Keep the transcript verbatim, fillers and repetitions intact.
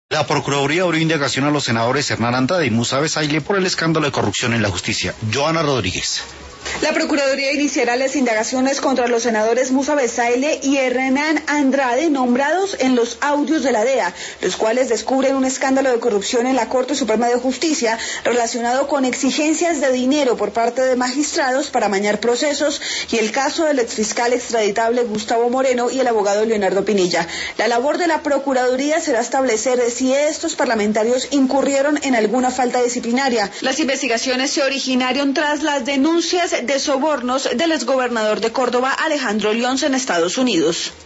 La Procuraduría abrió indagación a los senadores Hernán Andrade y Musa Bezayle por el escándalo de corrupción en la justicia. Joana Rodríguez. La Procuraduría iniciará las indagaciones contra los senadores Musa Bezayle y Hernán Andrade, nombrados en los audios de la D E A, los cuales descubren un escándalo de corrupción en la Corte Suprema de Justicia relacionado con exigencias de dinero por parte de magistrados para amañar procesos y el caso del exfiscal extraditable Gustavo Moreno y el abogado Leonardo Pinilla. La labor de la Procuraduría será establecer si estos parlamentarios incurrieron en alguna falta disciplinaria. Las investigaciones se originaron tras las denuncias de sobornos del exgobernador de Córdoba, Alejandro Lyons, en Estados Unidos.